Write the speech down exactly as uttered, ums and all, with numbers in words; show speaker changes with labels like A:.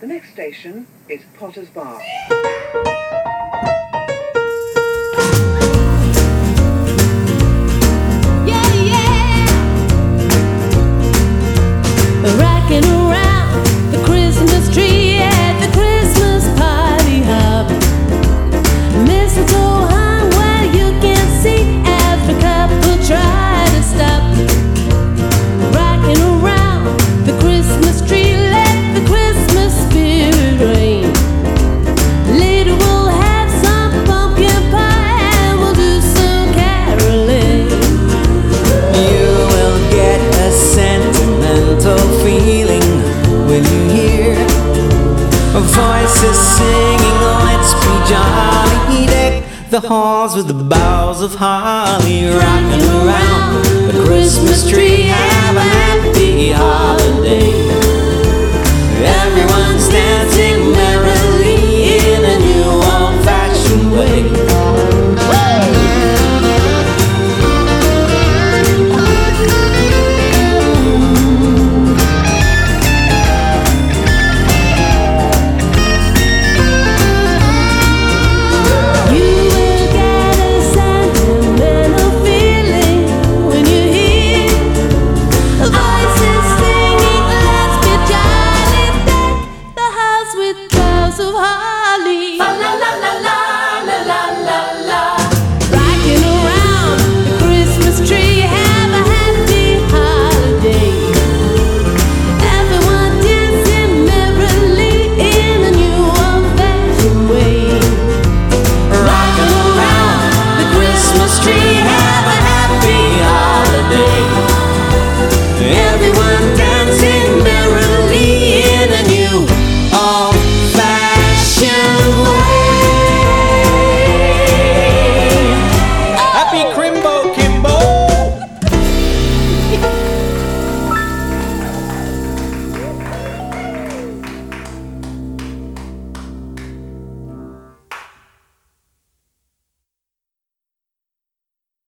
A: The next station is Potter's Bar.
B: Yeah, yeah. Rocking around the Christmas tree at the Christmas party hop. Mistletoe hung where you can see as the couple try to stop. Rocking around the Christmas tree, let the Christmas spirit reign. Later we'll have some pumpkin pie and we'll do some caroling.
C: You will get a sentimental feeling when you hear voices singing, let's be jolly. Deck the halls with the boughs of holly, rocking around the Christmas tree. Have a